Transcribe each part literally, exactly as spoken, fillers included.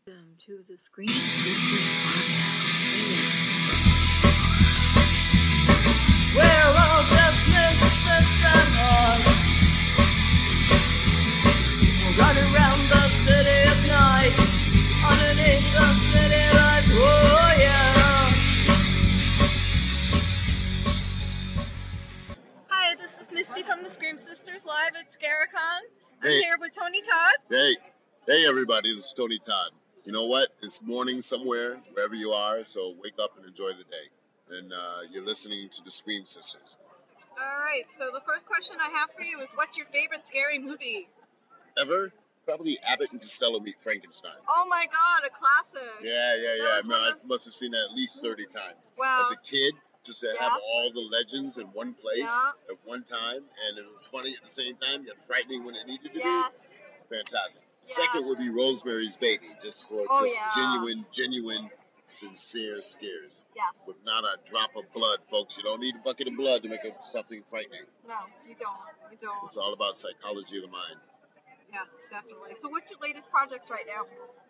Welcome to the Scream Sisters podcast. We're all just misfits and hearts. We'll run around the city at night, underneath the city lights. Oh yeah. Hi, this is Misty from the Scream Sisters live at Scaricon. I'm Hey. here with Tony Todd. Hey, hey everybody, this is Tony Todd. You know what? It's morning somewhere, wherever you are, so wake up and enjoy the day. And uh, you're listening to the Scream Sisters. All right, so the first question I have for you is, what's your favorite scary movie? Ever? Probably Abbott and Costello Meet Frankenstein. Oh my God, a classic. Yeah, yeah, yeah. I, was mean, I one of- must have seen that at least thirty times. Wow. As a kid, just to have Yes. all the legends in one place Yeah. at one time, and it was funny at the same time, yet frightening when it needed to Yes. be. Fantastic. Yes. Second would be Rosemary's Baby, just for Oh, just yeah. genuine, genuine, sincere scares. Yes. With not a drop of blood, folks. You don't need a bucket of blood to make it something frightening. No, you don't. You don't. It's all about psychology of the mind. Yes, definitely. So what's your latest projects right now?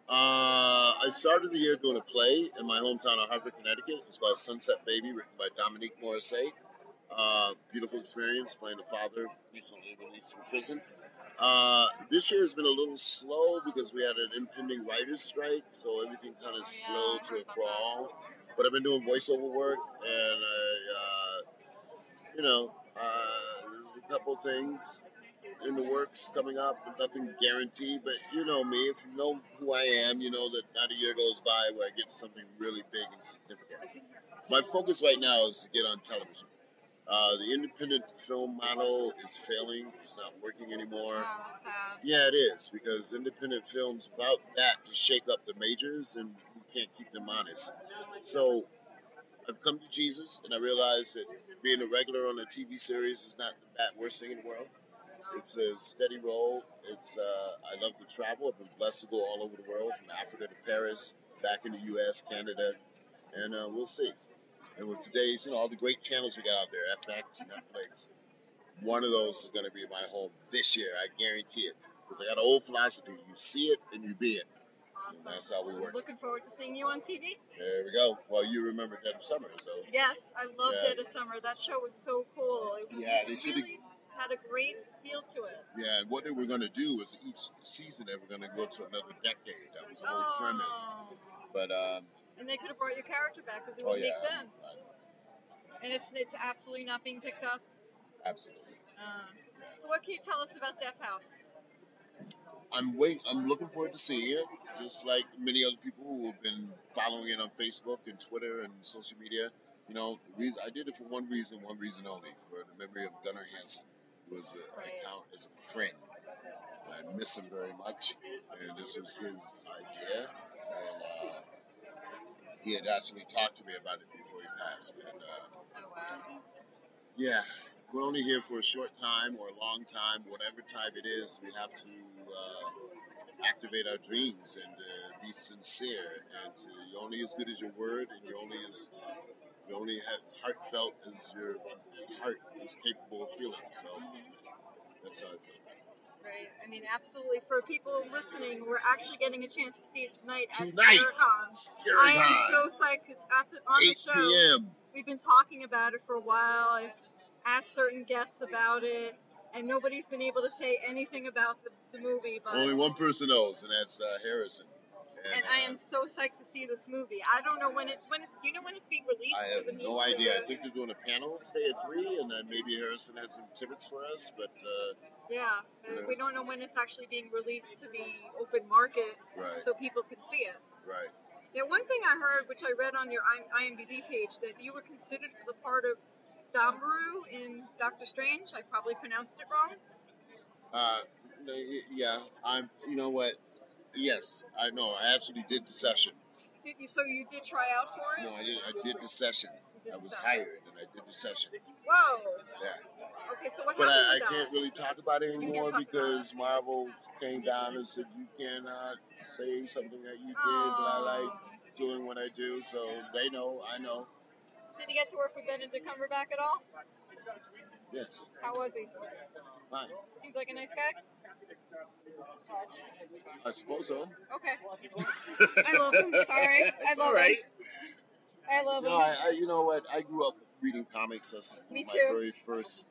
Uh, I started the year doing a play in my hometown of Hartford, Connecticut. It's called Sunset Baby, written by Dominique Morrissey. Uh, beautiful experience playing the father recently released from prison. Uh, this year has been a little slow because we had an impending writer's strike, so everything kind of yeah, slowed I to heard a about crawl. But I've been doing voiceover work, and I, uh, you know, uh, there's a couple things in the works coming up, but nothing guaranteed. But you know me, if you know who I am, you know that not a year goes by where I get something really big and significant. My focus right now is to get on television. Uh, the independent film model is failing. It's not working anymore. Oh, that's sad. Yeah, it is, because independent films about that to shake up the majors, and we can't keep them honest. So I've come to Jesus, and I realized that being a regular on a T V series is not the bad worst thing in the world. It's a steady role. It's uh, I love to travel. I've been blessed to go all over the world, from Africa to Paris, back in the U S, Canada, and uh, we'll see. And with today's, you know, all the great channels we got out there, F X, Netflix, one of those is going to be my home this year. I guarantee it. Because I got an old philosophy. You see it and you be it. And Awesome. that's how we work. Looking forward to seeing you on T V. There we go. Well, you remember Dead of Summer, so. Yes, I loved Yeah. Dead of Summer. That show was so cool. It was Yeah, it they should've- really had a great feel to it. Yeah, and what they were going to do was each season they were going to go to another decade. That was the whole premise. Oh. But, um, And they could have brought your character back because it oh, would yeah. make sense. And it's it's absolutely not being picked up. Absolutely. Uh, so what can you tell us about Deaf House? I'm wait. I'm looking forward to seeing it, just like many other people who have been following it on Facebook and Twitter and social media. You know, the reason I did it for one reason, one reason only, for the memory of Gunnar Hansen, who was a, Right. I count as a friend. And I miss him very much, and this was his idea, and uh, he had actually talked to me about it before he passed. And uh, Oh wow. yeah, we're only here for a short time or a long time, whatever time it is. We have to uh, activate our dreams and uh, be sincere. And uh, you're only as good as your word, and you're only as you're only as heartfelt as your heart is capable of feeling. So that's how I feel. Right. I mean, absolutely. For people listening, we're actually getting a chance to see it tonight at Tonight, Scaricon. Scary I am Con, so psyched because at the, on the eight show, p.m. we've been talking about it for a while. I've asked certain guests about it, and nobody's been able to say anything about the, the movie. But Only one person knows, and that's uh, Harrison. and uh, I am so psyched to see this movie. I don't know when it when it's. Do you know when it's being released? I for the have no movie? idea. I think they're doing a panel today at three, and then maybe Harrison has some tidbits for us. But uh, Yeah, uh, Yeah. we don't know when it's actually being released to the open market, right, so people can see it. right. Yeah, one thing I heard, which I read on your I M D B page, that you were considered for the part of Dombaru in Doctor Strange. I probably pronounced it wrong. Uh, no, y- yeah, I'm. You know what? Yes, I know. I actually did the session. Did you? So you did try out for it? No, I did. I did the session. You did I the was session. hired, and I did the session. Whoa. Yeah, Okay, so what but happened I, I with that? can't really talk about it can't anymore talk about because Marvel came down and said you cannot say something that you did, but I like Oh. doing what I do, so they know, I know. Did you get to work with Benedict Cumberbatch at all? Yes, How was he? fine. Seems like a nice guy. I suppose so. Okay. I love him. Sorry. I It's love all right. him. I love No, him. I, I, you know what? I grew up reading comics. That's Me my too. very first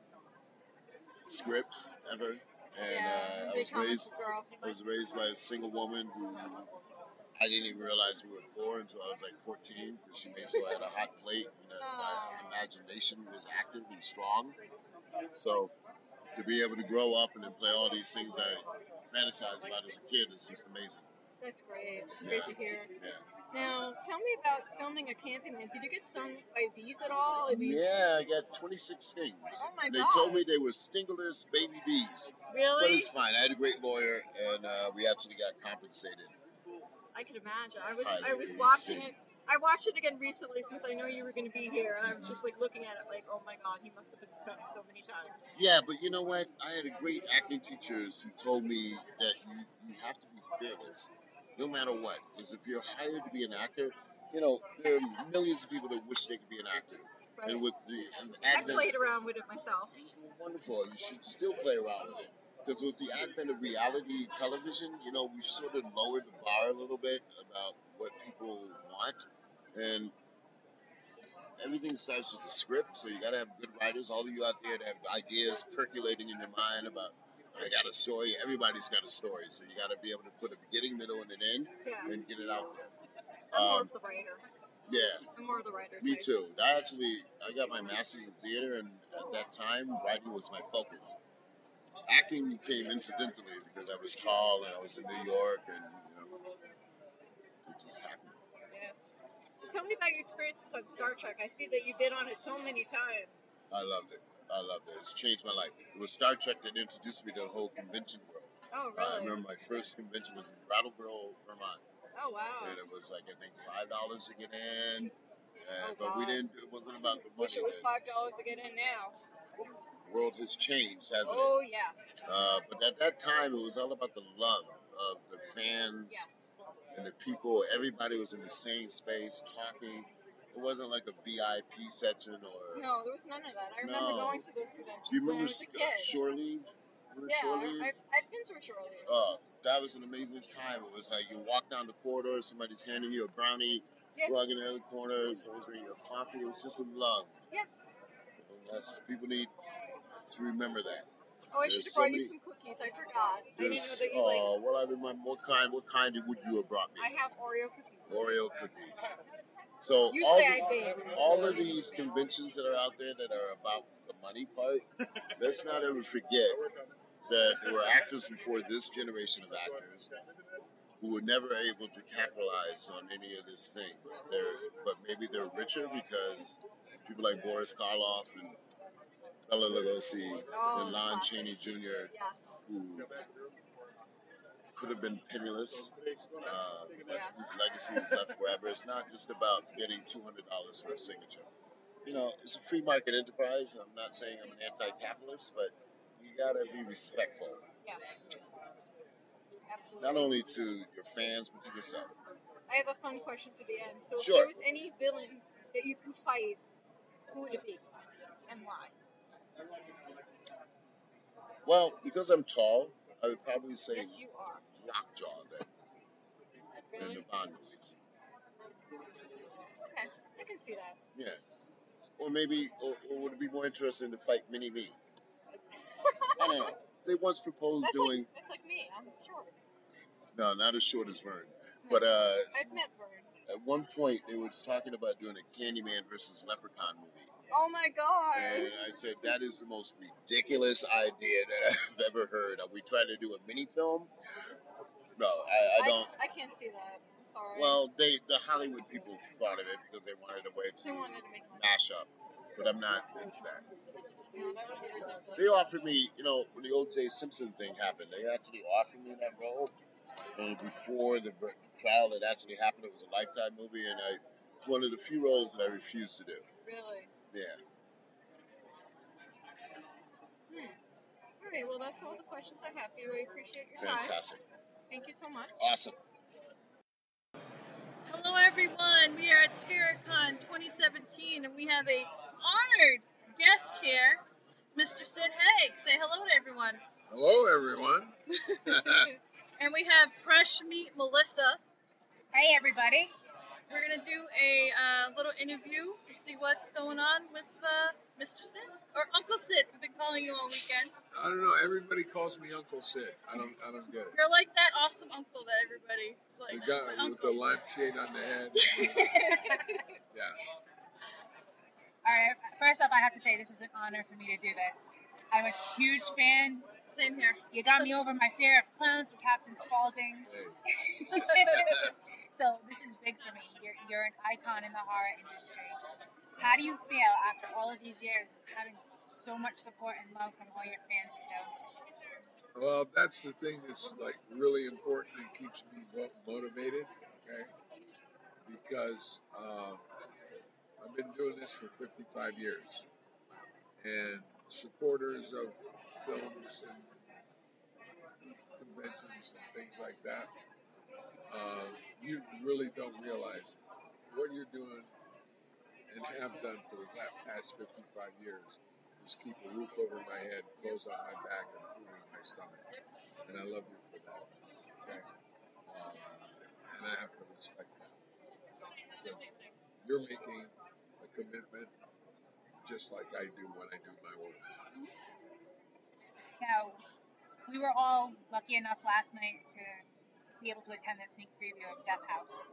scripts ever. And Yeah, uh, I'm a I big was comic raised book girl. I was raised by a single woman who I didn't even realize we were poor until I was like fourteen because she made sure I had a hot plate and that my Aw. imagination was active and strong. So to be able to grow up and then play all these things I fantasized about as a kid is just amazing. That's great. It's Yeah. great to hear. Yeah. Now, tell me about filming a Candyman. Did you get stung by bees at all? I mean, Yeah, I got twenty-six stings. Oh my They God. told me they were stingless baby bees. really? But it's fine. I had a great lawyer, and uh, we actually got compensated. I could imagine. I was Highly I was rated watching sting. it. I watched it again recently since I know you were going to be here, and I was just like looking at it like, oh my God, he must have been stung so many times. Yeah, but you know what? I had a great acting teachers who told me that you, you have to be fearless, no matter what. Because if you're hired to be an actor, you know, there are millions of people that wish they could be an actor. Right. And with the, and the I advent, played around with it myself. wonderful. You should still play around with it. Because with the advent of reality television, you know, we've sort of lowered the bar a little bit about what people want. And everything starts with the script, so you got to have good writers. All of you out there that have ideas percolating in your mind about, I got a story. Everybody's got a story, so you got to be able to put a beginning, middle, and an end, Yeah. and get it out there. I'm more Um, of the writer. yeah, I'm more of the writer. me side. too. I actually, I got my master's in theater, and at that time, writing was my focus. Acting came incidentally because I was tall and I was in New York, and you know, it just happened. Yeah. So tell me about your experiences on Star Trek. I see that you've been on it so many times. I loved it. I loved it. It's changed my life. It was Star Trek that introduced me to the whole convention world. Oh, Uh, I really? remember my first convention was in Brattleboro, Vermont, Oh, wow. and it was like I think five dollars to get in. Uh, Oh, but we God. didn't. It wasn't about the money. Wish it was then. five dollars to get in now. The world has changed, hasn't Oh, yeah. it? Uh, but at that time, it was all about the love of the fans Yes. and the people. Everybody was in the same space talking. It wasn't like a V I P section or. No, there was none of that. I remember No. going to those conventions Do you when I remember was a uh, kid. Shore Leave? Remember Yeah, Shore I- Leave? I've, I've been to a shore leave. Oh, that was an amazing time. It was like you walk down the corridor, somebody's handing you a brownie, Yeah. walk in the other corner, someone's bringing you a coffee. It was just some love. Yeah. And that's, people need to remember that. Oh, I should have There's so brought you many- some cookies. I forgot. I didn't know There's, that you oh, liked. well, I remember what kind, what kind would you have brought me? I have Oreo cookies. Oreo cookies. So all, Usually the- I bake. all of these conventions that are out there that are about the money part, let's not ever forget that there were actors before this generation of actors who were never able to capitalize on any of this thing. But they're, but maybe they're richer because people like Boris Karloff and Bela Lugosi Oh, and Lon classics. Chaney Junior, Yes. who could have been penniless, uh, but Yeah. whose legacy is left forever. It's not just about getting two hundred dollars for a signature. You know, it's a free market enterprise. I'm not saying I'm an anti-capitalist, but you gotta be respectful, Yes. Absolutely. not only to your fans, but to yourself. I have a fun question for the end. So if Sure. there was any villain that you could fight, who would it be? And why? Well, because I'm tall, I would probably say Yes, you are. Lockjaw then, in the Really? Bond movies. Okay. I can see that. Yeah. Or maybe, or, or would it be more interesting to fight Mini Me? I don't know. They once proposed That's doing, like, that's like me. I'm short. no, not as short as Vern, No. but uh, I've met Vern. at one point they was talking about doing a Candyman versus Leprechaun movie. Oh my god. And I said, that is the most ridiculous idea that I've ever heard. Are we trying to do a mini film? No, I, I don't. I, can't see that. I'm sorry. Well, they the Hollywood people thought of it because they wanted a way They to wanted to make money. mash up. But I'm not into that. No, that would be ridiculous. They offered me, you know, when the O J Simpson thing happened, they actually offered me that role. And before the ver- trial that actually happened, it was a Lifetime movie, and I it's one of the few roles that I refused to do. Really? Yeah. Hmm. All right. Well, that's all the questions I have for you. I appreciate your time. Fantastic. Thank you so much. Awesome. Hello everyone, we are at ScareCon twenty seventeen and we have a honored guest here Mister Sid Haig. Say hello to everyone. Hello, everyone. And we have Fresh Meat Melissa. Hey, everybody. We're going to do a uh, little interview to see what's going on with uh, Mister Sid. Or Uncle Sid. We've been calling you all weekend. I don't know. Everybody calls me Uncle Sid. I don't. I don't get it. You're like that awesome uncle that everybody is like. The That's guy my with uncle. the lampshade on the head. Yeah. All right. First off, I have to say this is an honor for me to do this. I'm a huge fan. Same here. You got me over my fear of clowns with Captain Spaulding. Hey. So this is big for me. You're, you're an icon in the horror industry. How do you feel after all of these years having so much support and love from all your fans still? Well, that's the thing that's like really important and keeps me mo- motivated. Okay. Because um, I've been doing this for fifty-five years, and supporters of films and conventions and things like that, uh, you really don't realize what you're doing and have done for the past fifty-five years is keep a roof over my head, clothes on my back, and food in my stomach. And I love you for that. Okay? Um, and I have to respect that. Because you're making a commitment just like I do when I do my work. Now, we were all lucky enough last night to be able to attend the sneak preview of Death House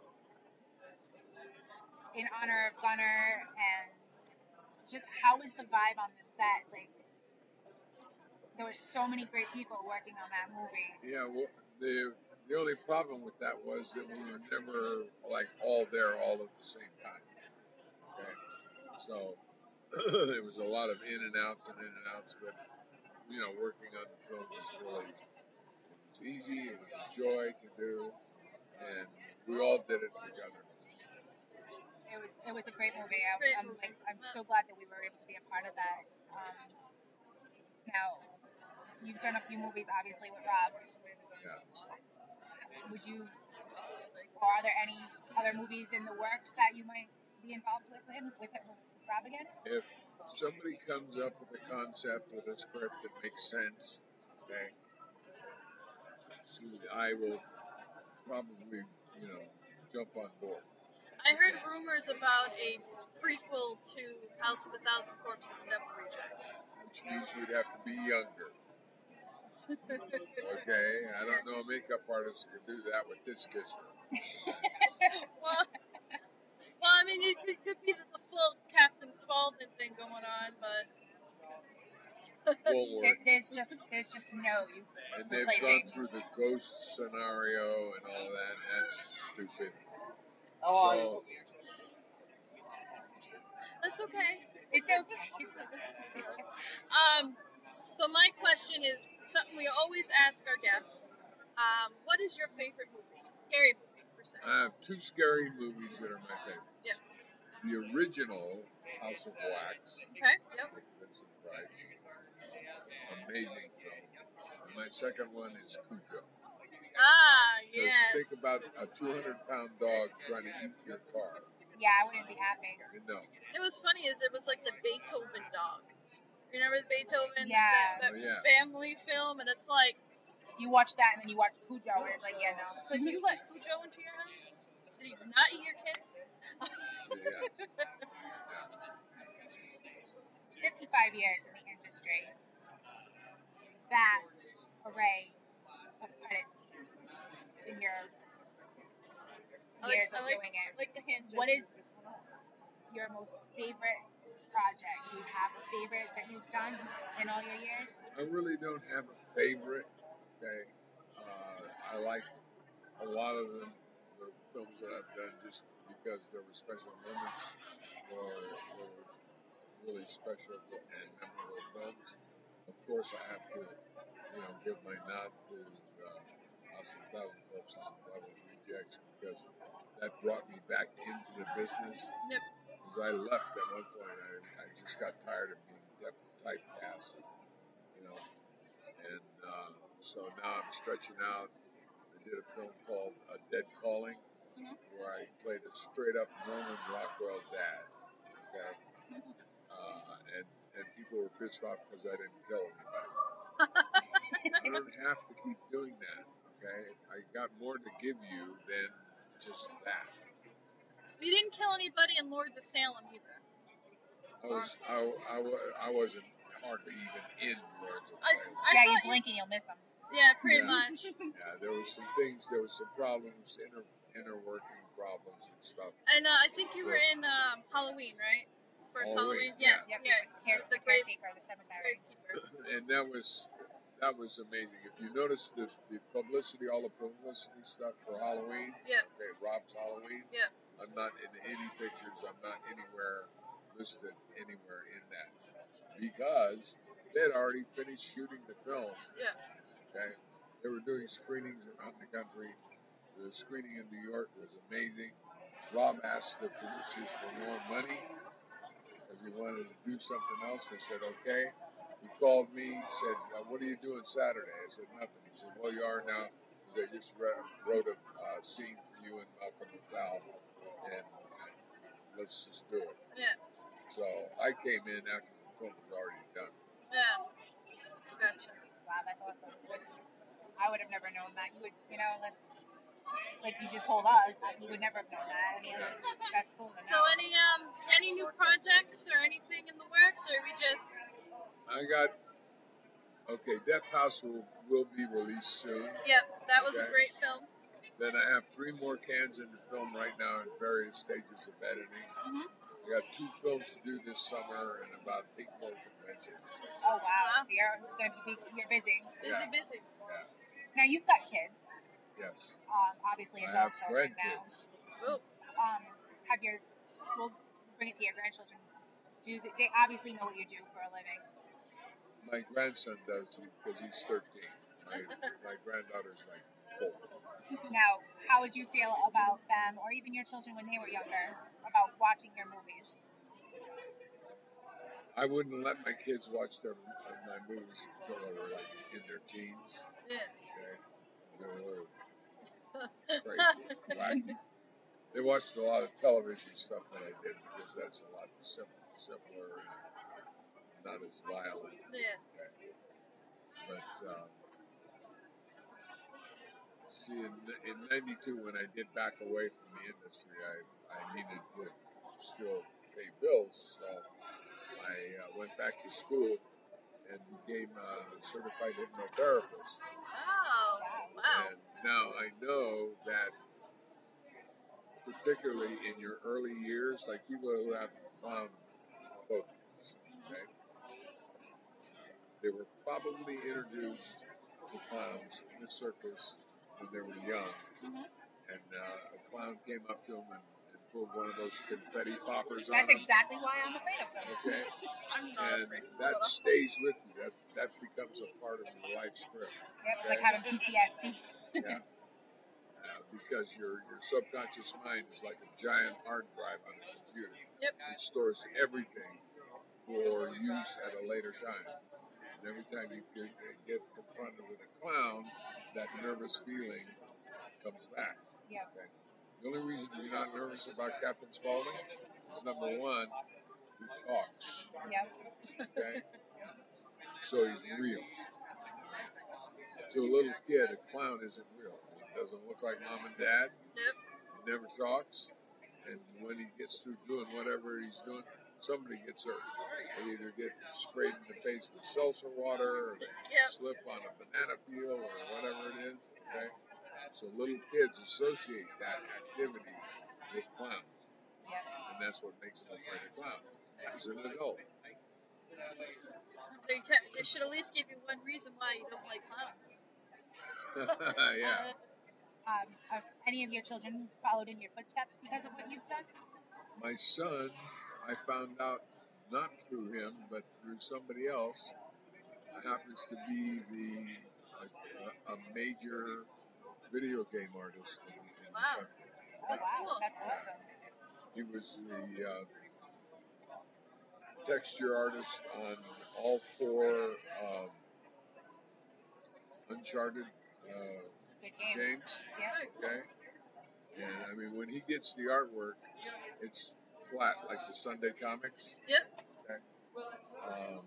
in honor of Gunnar, and just how was the vibe on the set? Like, there were so many great people working on that movie. Yeah, well, the the only problem with that was that we were never like all there all at the same time. Okay, so there was a lot of in and outs and in and outs, but you know, working on the film was really it was easy. It was a joy to do, and we all did it together. It was it was a great movie. I, Great I'm movie. like I'm so glad that we were able to be a part of that. Um, now, you've done a few movies, obviously, with Rob. Yeah. Would you, or are there any other movies in the works that you might be involved with him, with, with Rob again? If somebody comes up with a concept with a script that makes sense, okay, so I will probably, you know, jump on board. I heard rumors about a prequel to House of a Thousand Corpses and Devil Rejects. Which means you'd have to be younger. Okay, I don't know a makeup artist who can do that with this kisser. well, well, I mean, it, it could be the, the full Captain Spaulding thing going on, but Won't There, work. there's just there's just no you And they've replacing. gone through the ghost scenario and all that, and that's stupid. Oh, So, that's okay. it's okay. It's okay. Um, so my question is something we always ask our guests. Um, what is your favorite movie? Scary movie, per se. I have two scary movies that are my favorites. Yeah. The original House of Wax Okay. Yep. with Vincent Price. Amazing film. And my second one is Cujo. Ah, Just yes. think about a two hundred pound dog trying to eat your car. Yeah, I wouldn't be happy. You know. It was funny is it was like the Beethoven dog. You remember Beethoven? Yeah. That, that Oh, yeah. family film, and it's like, You watch that and then you watch Cujo and it's like, yeah, no. it's like you let Cujo into your house? Did he not eat your kids? Yeah. fifty-five years in the industry. Vast array of credits in your I like- years I of like- doing it. like the hand What gestures. is your most favorite project? Do you have a favorite that you've done in all your years? I really don't have a favorite. Okay. Uh, I like a lot of them, the films that I've done, just because there were special moments or there were really special and memorable films. Of course, I have to, you know, give my nod to uh, House of a Thousand Corpses and Devil Rejects because that brought me back into the business. Yep. Because I left at one point, I, I just got tired of being dep- typecast, you know, and uh, so now I'm stretching out. I did a film called A Dead Calling, Mhm. where I played a straight up Norman Rockwell dad. Okay, uh, and and people were pissed off because I didn't kill anybody. I don't have to keep doing that, okay? I got more to give you than just that. You didn't kill anybody in Lords of Salem either. I was, I, I, wa- I wasn't hardly even in Lords of I, Salem. I Yeah, you thought blink and you'll miss them. Yeah, pretty Yeah. much. Yeah, there was some things, there was some problems, inner, inner working problems and stuff. And uh, I think you were in um, Halloween, right? First Halloween. Halloween, Yes. Yep, Yeah. the, care, The the grave, caretaker of the cemetery. gravekeeper. And that was, that was amazing. If you notice the, the publicity, all the publicity stuff for Halloween, Yeah. okay, Rob's Halloween, Yeah. I'm not in any pictures, I'm not anywhere listed anywhere in that. Because they had already finished shooting the film, Yeah. okay? They were doing screenings around the country. The screening in New York was amazing. Rob asked the producers for more money because he wanted to do something else. They said, okay. He called me, said, uh, what are you doing Saturday? I said, nothing. He said, well, you are now, because I just re- wrote a uh, scene for you and Malcolm McDowell, and let's just do it. Yeah. So I came in after the film was already done. Yeah. Gotcha. Wow, that's awesome. I would have never known that. You would, you know, unless, like you just told us, you would never have known that. I mean, that's cool to So know. any um any new projects or anything in the works, or we just? I got, okay, Death House will, will be released soon. Yep, that was a Okay. great film. Then I have three more cans in the film right now in various stages of editing. Mhm. I got two films to do this summer and about eight more conventions. Oh wow, Wow. so you're gonna be you're busy. Busy, Yeah. busy. Yeah. Now you've got kids, Yes. um, obviously I adult have children now. grandkids. Oh, Um, have your, we'll bring it to your grandchildren. Do they, they obviously know what you do for a living? My grandson does because he's thirteen. My, my granddaughter's like four. Now, how would you feel about them, or even your children when they were younger, about watching your movies? I wouldn't let my kids watch their uh, my movies until they were like in their teens. yeah. Okay, they're a little crazy, wacky. They watched a lot of television stuff that I did because that's a lot simpler, simpler and not as violent. Yeah. Okay. But um, see, in, in ninety-two, when I did back away from the industry, I, I needed to still pay bills, so I uh, went back to school and became a certified hypnotherapist. Oh, wow. And now I know that, particularly in your early years, like people who have clown phobias, okay, they were probably introduced to clowns in the circus when they were young, Mhm. and uh, a clown came up to them and, and pulled one of those confetti poppers on That's them. exactly why I'm afraid of them. Okay, I'm not and afraid. that stays with you. That that becomes a part of your life script. Yep, it's like Okay. having P T S D. Yeah. Uh, because your your subconscious mind is like a giant hard drive on a computer. Yep. It stores everything for use at a later time. And every time you get, get confronted with a clown, that nervous feeling comes back. Yeah. Okay. The only reason you're not nervous about Captain Spaulding is number one, he talks. Yep. Okay. So he's real. To a little kid, a clown isn't real. He doesn't look like mom and dad. Yep. He never talks. And when he gets through doing whatever he's doing, somebody gets hurt. They either get sprayed in the face with seltzer water, or they Yep. slip on a banana peel, or whatever it is. Okay. So little kids associate that activity with clowns, Yep. and that's what makes them afraid of clowns. As an adult, They, kept, they should at least give you one reason why you don't like clowns. yeah. Um, have any of your children followed in your footsteps because of what you've done? My son, I found out not through him, but through somebody else, happens to be the a, a major video game artist in, in Wow. the country. Oh That's wow, cool. that's awesome. He was the uh, texture artist on all four um, Uncharted uh, Good game. games. Yep. Okay, and I mean when he gets the artwork, it's flat like the Sunday comics. Yep. Okay, Um,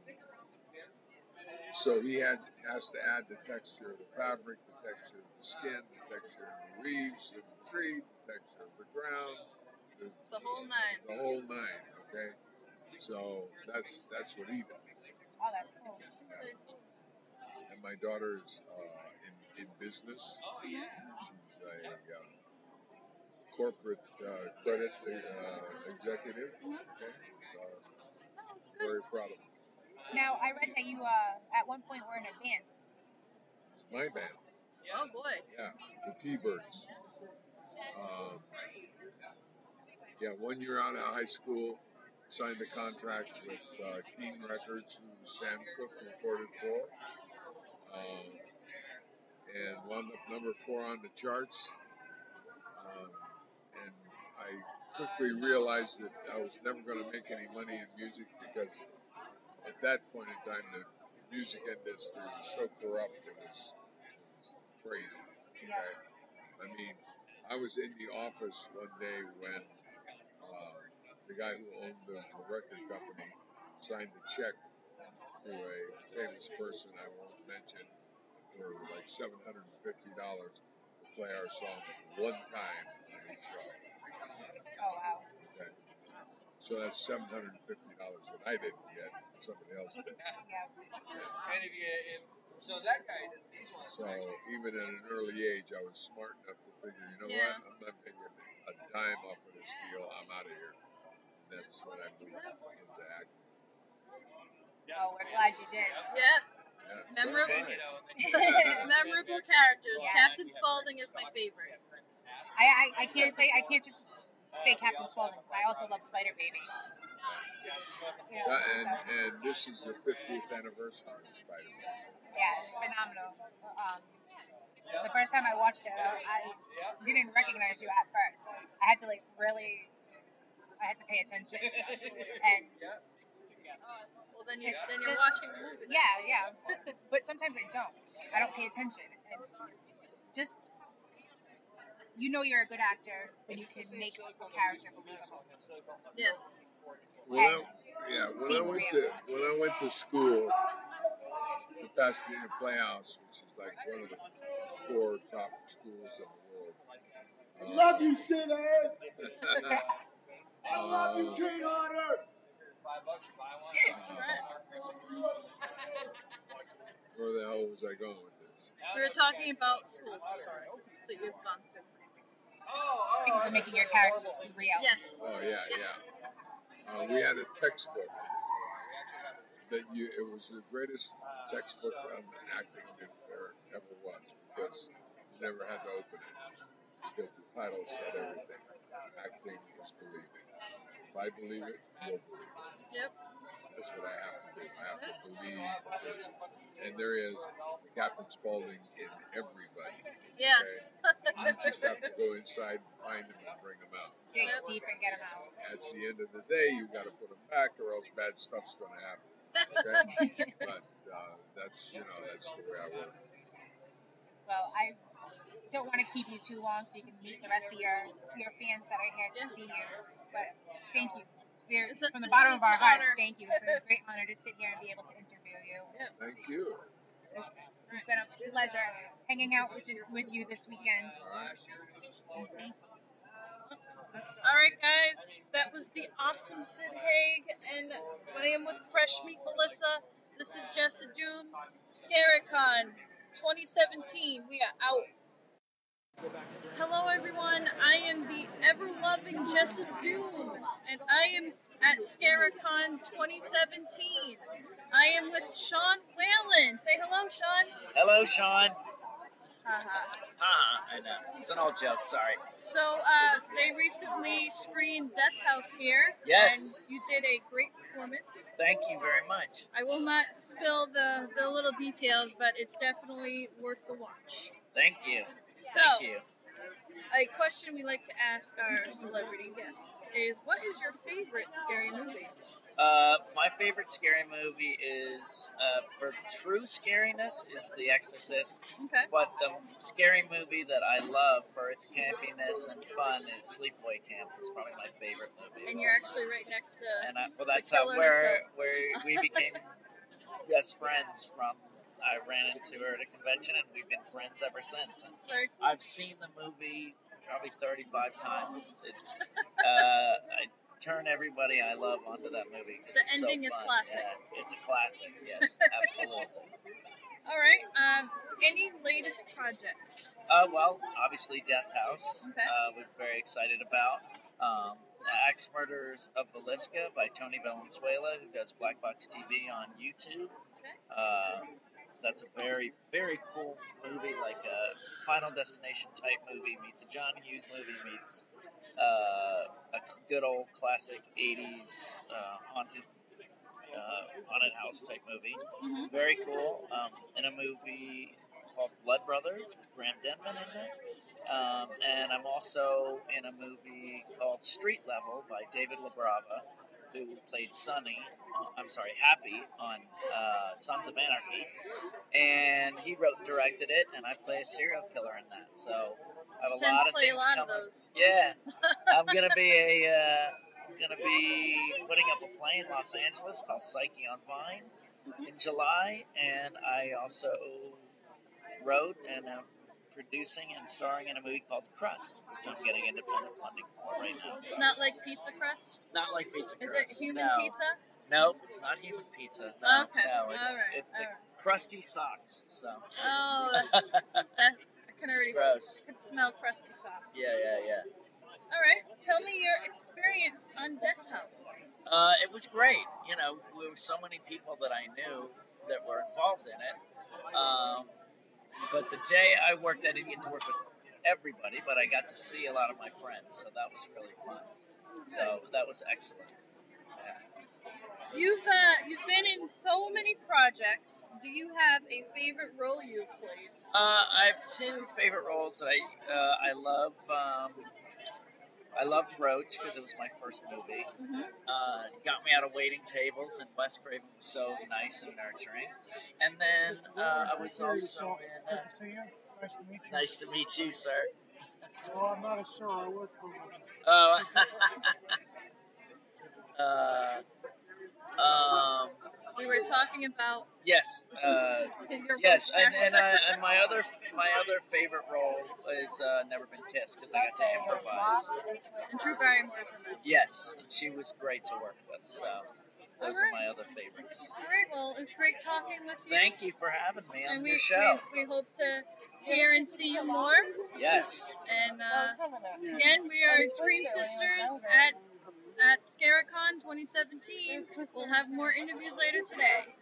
so he had has to add the texture of the fabric, the texture of the skin, the texture of the leaves of the tree, the texture of the ground, the, The whole nine. the whole nine. Okay, so that's that's what he does. Oh, that's cool. And my daughter is uh, in in business. She's a uh, corporate uh, credit uh, executive. Okay, so very proud of her. Now, I read that you, uh, at one point were in a band. It's my band. Oh boy. Yeah, the T-Birds. Um, yeah, one year out of high school, signed a contract with uh, King Records, who Sam Cooke recorded for, um, and wound up number four on the charts. Um, and I quickly realized that I was never going to make any money in music because at that point in time, the music industry was so corrupt, it was, it was crazy. Okay? I mean, I was in the office one day when uh, the guy who owned the, the record company signed a check to a famous person I won't mention for like seven hundred fifty dollars to play our song one time on his show. Oh, wow. Okay. So that's seven hundred fifty dollars that I didn't get, somebody else did. Yeah. So that guy did these ones. So even at an early age, I was smart enough to figure, you know Yeah. what, I'm not making a dime off of this deal, I'm out of here. And that's when I moved into acting. Oh, we're glad you did. Yeah. Yeah, Memorable. so fine. Memorable characters. Yeah. Captain Spaulding is my favorite. I, I, I can't say, I can't just say Captain Spaulding, because I also love Spider Baby. You know, Uh, and, so, and this is the fiftieth anniversary of Spider-Man. yes, phenomenal. Um, the first time I watched it, I, I didn't recognize you at first. I had to like really, I had to pay attention. And Well, then you're, It's then you're just- watching the movie. yeah, yeah. But sometimes I don't. I don't pay attention. And just, you know you're a good actor when you can make a character believable. Yes. When I, yeah, when I Seem went real. to when I went to school, the Pasadena Playhouse, which is like one of the four top schools in the world. Uh, Love you, Sid Ed. I love you, Kate Honor. Where the hell was I going with this? We were talking about schools that you've gone to. Because of making your characters real. Yes. Oh yeah, yeah. Uh, we had a textbook that you. It was the greatest textbook on acting that there ever was because you never had to open it because the title said everything. Acting is believing. If I believe it, you'll believe it. Yep. That's what I have to do. I have to believe that there's, and there is Captain Spaulding in everybody. Yes. You just have to go inside and find them and bring them out. Dig deep and get them out. At the end of the day, you got to put them back, or else bad stuff's going to happen. Okay? But uh, that's you know that's the way I work. Well, I don't want to keep you too long so you can meet the rest of your, your fans that are here to see you. But thank you. Dear, It's a- from the it's bottom an of our hearts, honor. thank you. It's a great honor to sit here and be able to interview you. Thank you. It's been a pleasure hanging out with this, with you this weekend. All right. Thank you. All right, guys. That was the awesome Sid Haig, and I am with Fresh Meat Melissa. This is Jessa Doom. Scaricon twenty seventeen. We are out. Hello, everyone. I am the ever-loving Jessa Doom, and I am at Scaricon twenty seventeen. I am with Sean Whalen. Say hello, Sean. Hello, Sean. Haha. Haha, I know. It's an old joke, sorry. So, uh, they recently screened Death House here. Yes. And you did a great performance. Thank you very much. I will not spill the, the little details, but it's definitely worth the watch. Thank you. So, Thank you. a question we like to ask our celebrity guests is, what is your favorite scary movie? Uh, my favorite scary movie is, uh, for true scariness, is The Exorcist. Okay. But the scary movie that I love for its campiness and fun is Sleepaway Camp. It's probably my favorite movie. And you're actually right next to And I, well, the that's how killer where herself. where we became best friends from. I ran into her at a convention, and we've been friends ever since. And Very cool. I've seen the movie probably thirty-five times. It's, uh, I turn everybody I love onto that movie. 'Cause The it's so ending is fun. classic. Yeah, it's a classic. Yes, absolutely. All right. Um, any latest projects? Uh, well, obviously Death House. Okay. Uh, we're very excited about. Um, Axe Murders of Velisca by Tony Valenzuela, who does Black Box T V on YouTube. Okay. Uh, that's a very, very cool movie, like a Final Destination type movie meets a John Hughes movie meets uh, a good old classic eighties uh, haunted uh, haunted house type movie. Mhm. Very cool. Um, in a movie called Blood Brothers with Graham Denman in it. Um, and I'm also in a movie called Street Level by David LaBrava, who played Sonny, uh, I'm sorry, Happy on uh, Sons of Anarchy. And he wrote and directed it, and I play a serial killer in that. So I have a Tend lot to of play a things lot of coming. those. Yeah, I'm gonna be a uh, I'm gonna be putting up a play in Los Angeles called Psyche on Vine in July, and I also wrote and am producing and starring in a movie called Crust, which I'm getting independent funding for right now. So. Not like pizza crust? Not like pizza Is crust. it human no. pizza? No, it's not human pizza. No, Okay. no, it's All right. it's the All right. crusty socks. So. Oh, that, that I can This is already gross. I can smell crusty socks. Yeah, yeah, yeah. All right. Tell me your experience on Death House. Uh, it was great. You know, there were so many people that I knew that were involved in it. Um, but the day I worked, I didn't get to work with everybody, but I got to see a lot of my friends, so that was really fun. So that was excellent. Yeah. You've uh, you've been in so many projects. Do you have a favorite role you've played? Uh, I have two favorite roles that I uh, I love. Um, I loved Roach because it was my first movie. Mm-hmm. Uh, got me out of waiting tables, and Wes Craven was so nice and nurturing. And then uh, I was also in. Uh, Good to see you. Nice to meet you. nice to meet you, sir. Well, I'm not a sir. I work for you. Oh. uh, um. We were talking about Yes. Uh, your yes, roast and and, back. uh, and my other my other favorite role is uh, Never Been Kissed because I got to improvise. And Drew Barrymore's in them. Yes, and she was great to work with. So those All are right. my other favorites. All right. Well, it was great talking with you. Thank you for having me on and we, your show. We, we hope to hear and see you more. Yes. And uh, again, we are Scream Sisters at at Scaricon twenty seventeen. We'll have more interviews later today.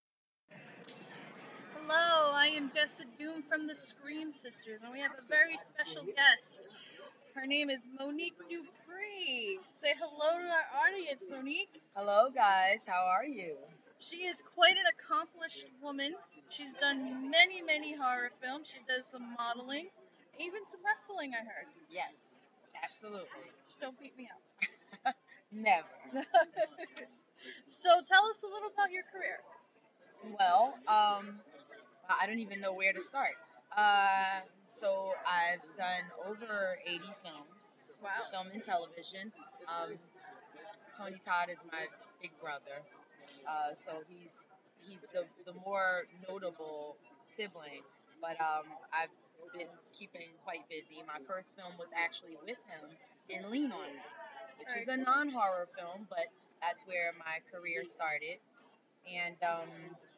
Hello, I am Jessa Doom from the Scream Sisters, and we have a very special guest. Her name is Monique Dupree. Say hello to our audience, Monique. Hello, guys. How are you? She is quite an accomplished woman. She's done many, many horror films. She does some modeling, even some wrestling, I heard. Yes, absolutely. Just don't beat me up. Never. So tell us a little about your career. Well, um, I don't even know where to start. Uh, so I've done over eighty films, Wow. film and television. Um, Tony Todd is my big brother, uh, so he's he's the the more notable sibling. But um, I've been keeping quite busy. My first film was actually with him in Lean on Me, which is a non-horror film, but that's where my career started. And um,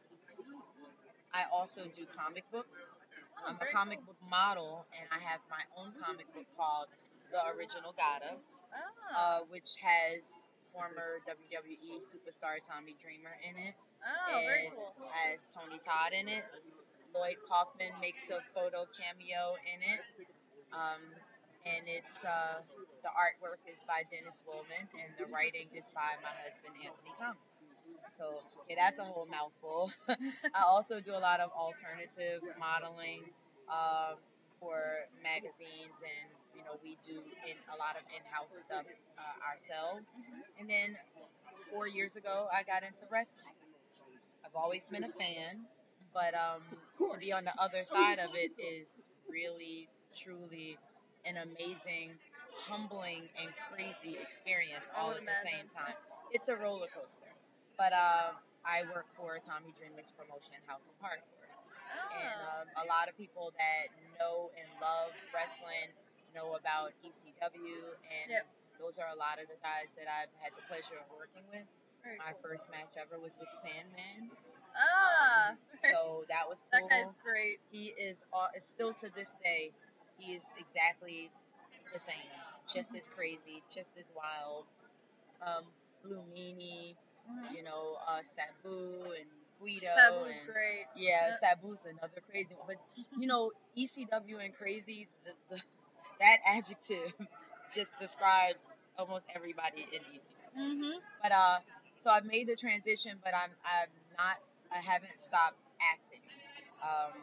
I also do comic books. I'm a comic book model, and I have my own comic book called The Original Gata, uh, which has former W W E superstar Tommy Dreamer in it. Oh, and very cool. has Tony Todd in it. Lloyd Kaufman makes a photo cameo in it. Um, and it's uh, the artwork is by Dennis Woolman, and the writing is by my husband, Anthony Thomas. So, yeah, that's a whole mouthful. I also do a lot of alternative modeling uh, for magazines and, you know, know, we do in a lot of in-house stuff uh, ourselves. And then four years ago, I got into wrestling. I've always been a fan, but um, to be on the other side of it is really, truly an amazing, humbling, and crazy experience I all would at the imagine. same time. It's a roller coaster. But uh, I work for Tommy Dreamer's promotion, House of Hardcore. And Ah. um, a lot of people that know and love wrestling know about E C W, and Yep. those are a lot of the guys that I've had the pleasure of working with. Very My cool. first match ever was with Sandman. Ah. Um, so that was That cool. guy's great. He is, aw- it's still to this day, he is exactly the same. Just as crazy, just as wild. Um, Blue Meanie, Mhm. you know, uh, Sabu and Guido. Sabu's and great. Yeah, Yep. Sabu's another crazy one. But, you know, E C W and crazy, the, the, that adjective just describes almost everybody in E C W. Mhm. But uh, so I've made the transition, but I'm I'm not I haven't stopped acting. Um,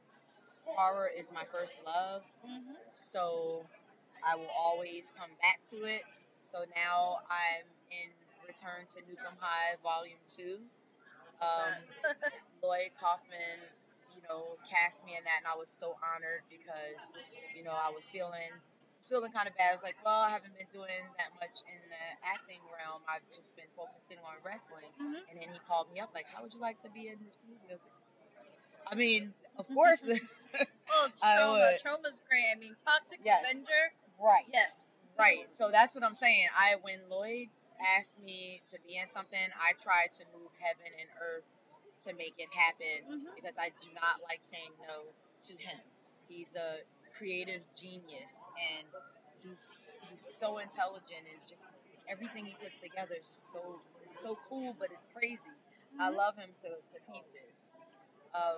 horror is my first love, Mhm. so I will always come back to it. So now I'm in Return to Nukem High Volume Two. Um, Lloyd Kaufman, you know, cast me in that, and I was so honored because, you know, I was feeling, I was feeling kind of bad. I was like, well, I haven't been doing that much in the acting realm. I've just been focusing on wrestling. Mhm. And then he called me up, like, how would you like to be in this movie? I was like, I mean, of course, Well, it's I Trauma. would. Trauma's great. I mean, Toxic Yes. Avenger. Right. Yes. Right. So that's what I'm saying. I when Lloyd asked me to be in something, I tried to move heaven and earth to make it happen Mhm. because I do not like saying no to him. He's a creative genius, and he's he's so intelligent, and just everything he puts together is just so it's so cool, but it's crazy. I Mhm. love him to, to pieces. Um,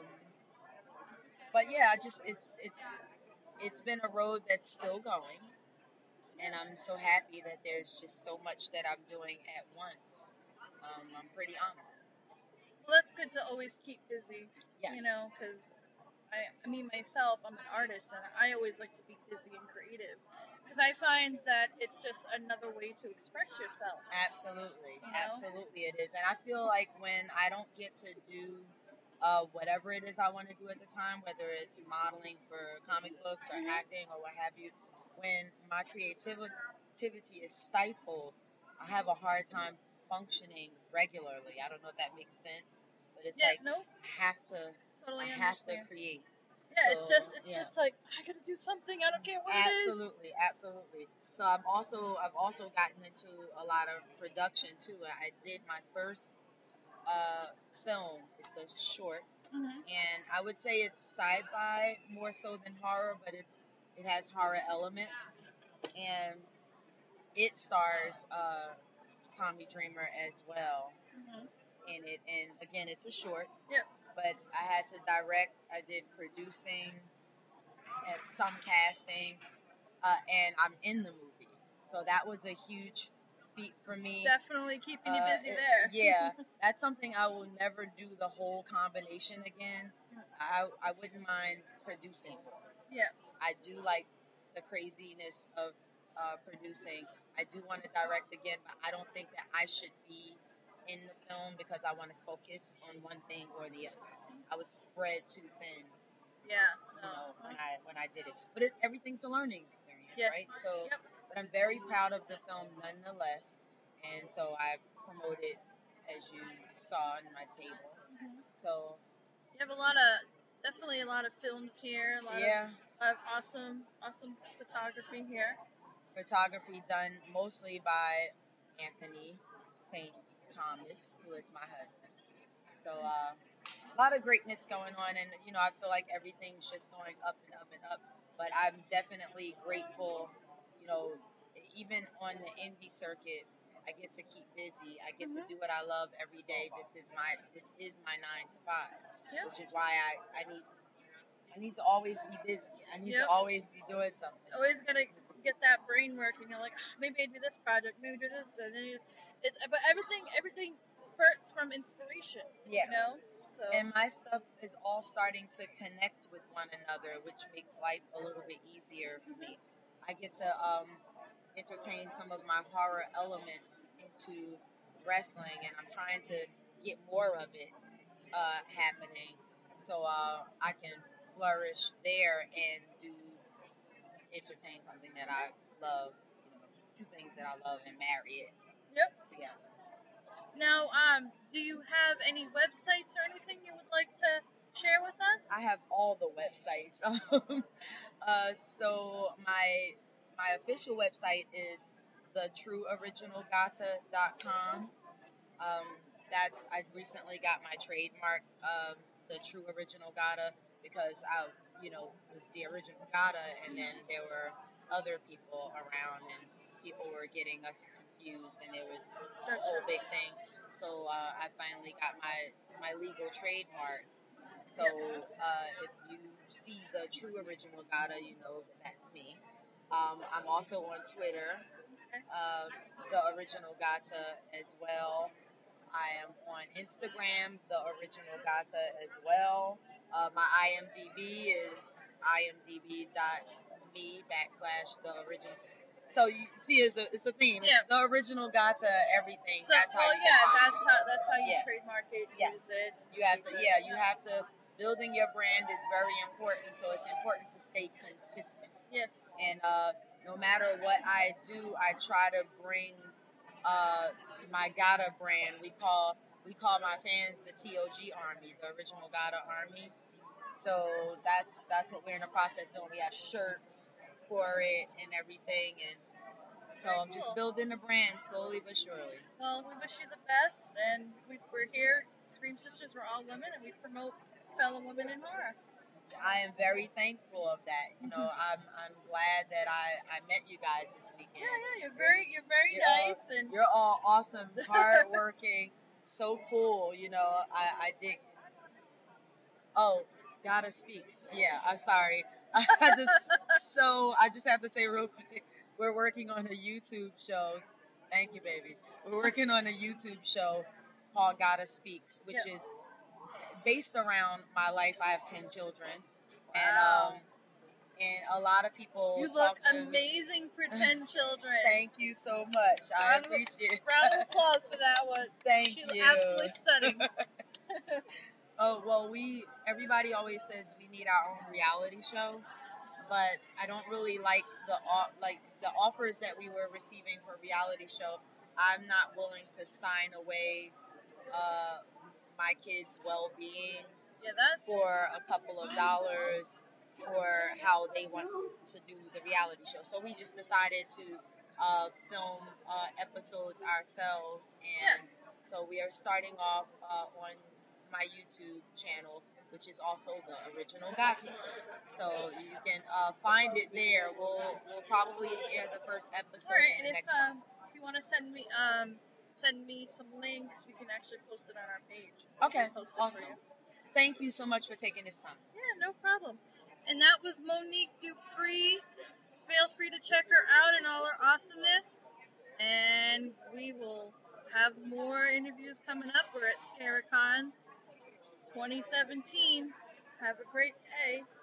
but yeah, I just it's it's it's been a road that's still going, and I'm so happy that there's just so much that I'm doing at once. Um, I'm pretty honored. Well, that's good to always keep busy. Yes. You know, because I, I mean, myself, I'm an artist, and I always like to be busy and creative. Because I find that it's just another way to express yourself. Absolutely, You know? absolutely it is. And I feel like when I don't get to do uh, whatever it is I want to do at the time, whether it's modeling for comic books or Mhm. acting or what have you, when my creativity is stifled, I have a hard time functioning regularly. I don't know if that makes sense, but it's Yeah, like no, I have to, totally I have to understand. create. Yeah, it's So, just, it's yeah. just like I gotta do something. I don't care what it is. Absolutely, absolutely. So I'm also I've also gotten into a lot of production too. I did my first uh, film. It's a short, Mhm. and I would say it's sci-fi more so than horror, but it's it has horror elements, and it stars uh, Tommy Dreamer as well Mhm. in it. And again, it's a short, Yep. but I had to direct. I did producing, and some casting. Uh, and I'm in the movie. So that was a huge feat for me. Definitely keeping you Uh, busy it- there. yeah, that's something I will never do the whole combination again. I, I wouldn't mind producing. Yeah. I do like the craziness of uh, producing. I do want to direct again, but I don't think that I should be in the film because I want to focus on one thing or the other. I was spread too thin, Yeah. you No. know, when I when I did it. But it, everything's a learning experience, Yes. right? So, Yep. but I'm very proud of the film nonetheless, and so I promoted as you saw on my table. Mhm. So You have a lot of, definitely a lot of films here. A lot yeah, of, lot of awesome, awesome photography here. photography done mostly by Anthony Saint Thomas, who is my husband. So uh, a lot of greatness going on, and you know I feel like everything's just going up and up and up. But I'm definitely grateful, you know, even on the indie circuit, I get to keep busy. I get Mhm. to do what I love every day. This is my this is my nine to five, Yep. which is why I, I need I need to always be busy. I need Yep. to always be doing something. Always gotta get that brain working. You're like, "Ah, maybe I do this project, maybe do this, and then you, it's, but everything, everything spurts from inspiration. Yeah. You know. So. And my stuff is all starting to connect with one another, which makes life a little bit easier for me. I get to um, entertain some of my horror elements into wrestling, and I'm trying to get more of it uh, happening, so uh, I can flourish there and do entertain something that I love, you know, two things that I love, and marry it Yep. together. Now, um, do you have any websites or anything you would like to share with us? I have all the websites. Um, uh, so my my official website is the true original gata dot com. Um, that's I recently got my trademark, um, the True Original Gata, because I, you know, was the original Gata, and then there were other people around, and people were getting us confused, and it was a whole big thing. So uh, I finally got my my legal trademark. So uh, if you see the True Original Gata, you know that that's me. Um, I'm also on Twitter, uh, the Original Gata as well. I am on Instagram, the Original Gata as well. Uh, my IMDb is imdb.me backslash the original. So you see, it's a it's a theme. It's Yeah. the Original Gata, everything. So, that's how well, you yeah, can find that's me. how that's how you Yeah. trademark it. Yes. Use it. You have to, yeah, you have to. Building your brand is very important. So it's important to stay consistent. Yes. And uh, no matter what I do, I try to bring uh, my Gata brand. We call we call my fans the T O G Army, the Original Gata Army. So that's that's what we're in the process doing. We have shirts for it and everything, and so Very I'm just cool. building the brand slowly but surely. Well, we wish you the best, and we, we're here. Scream Sisters, we're all women, and we promote fellow women in horror. I am very thankful of that. You know, I'm I'm glad that I, I met you guys this weekend. Yeah, yeah, you're very you're very You're all- nice, and You're all awesome, hardworking, so cool. You know, I, I dig. Oh, Gata Speaks. Yeah, I'm sorry. I had to, so I just have to say real quick, we're working on a YouTube show. Thank you, baby. We're working on a YouTube show called Gata Speaks, which Yeah. is based around my life. I have ten children, and Wow. um, and a lot of people you talk look to me. amazing for ten children. Thank you so much. I Round of- appreciate it. Round of applause for that one. Thank She's you. absolutely stunning. Oh, well, we, everybody always says we need our own reality show, but I don't really like the, o- like, the offers that we were receiving for reality show. I'm not willing to sign away, uh, my kids' well-being Yeah, that's for a couple of dollars for how they want to do the reality show. So we just decided to uh, film uh, episodes ourselves, and so we are starting off uh, on my YouTube channel, which is also the Original Gata. So you can uh, find it there. We'll we'll probably air the first episode all right. in the And if next um, month. if you want to send me um send me some links, we can actually post it on our page. Okay, We'll post it awesome. For you. Thank you so much for taking this time. Yeah, no problem. And that was Monique Dupree. Feel free to check her out in all her awesomeness. And we will have more interviews coming up. We're at ScaraCon twenty seventeen. Have a great day.